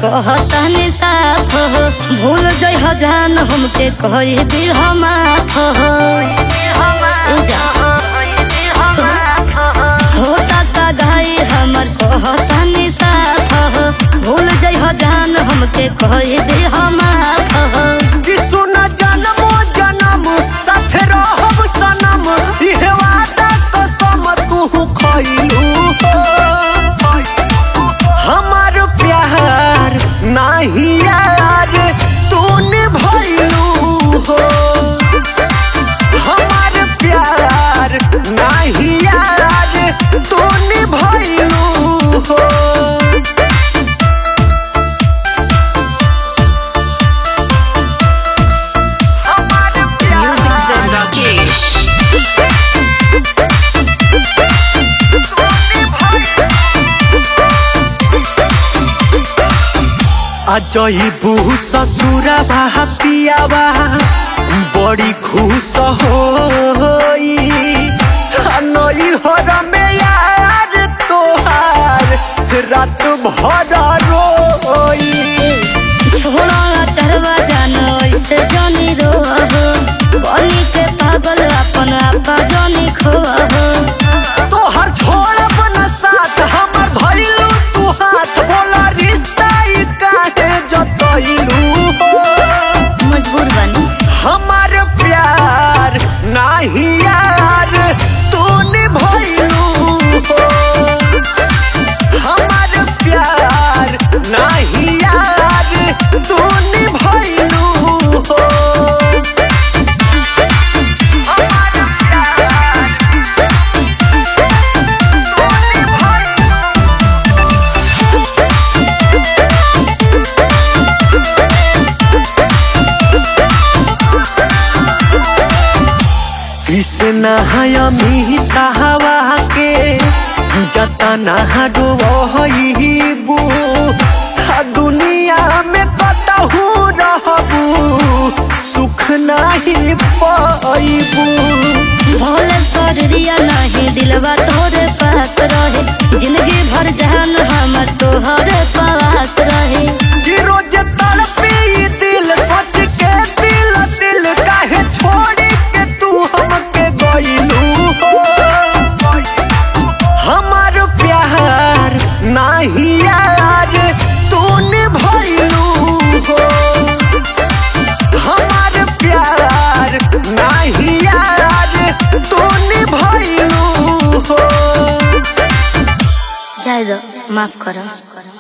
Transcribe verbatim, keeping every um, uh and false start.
कहतनी साफ हो भूल जइह जान हमके कहि दिह माफ हो होता सगाई हमर कहतनी साफ हो भूल जइह जान हमके कहि दिह माफ हो सुना जन्मो जन्म साथे रहब सनम इहे वादा कसम तू खइलू हमार प्यार नाही यार तूने भइलू हो हमार प्यार नाही यार तूने भइलू हो अजइबू ससुरबा पियाबा बड़ी खुश होई नई हर में यार तोहार रात भर रोई छोड़ा तरवा जानो ऐसे जानी रो बनी के पागल अपन आपा जानी खो तोहर छोड़ब न साथ हमर धइलू तू हाथ बोला रिश्ता ई काहे जतइलू मजबूर बनी हमार प्यार नाही यार तूने भइलू हो हमार प्यार नाही यार तूने भइलू हो कृष्ण अमित हवा के जतना डूबू दुनिया में कतहू रहबू सुख नहीं पाइबू भोले शरीरिया नहीं दिलवा तोरे पास रहे जिंदगी भर जहान हमर तोहरे पास रहे रोज तड़पी दिल सोच के दिल दिल काहे छोड़ी के तू हमके गइलू हमार प्यार नाही यार तूने भइलू हो हमार प्यार नाही यार तूने भइलू हो जाए दो माफ करो।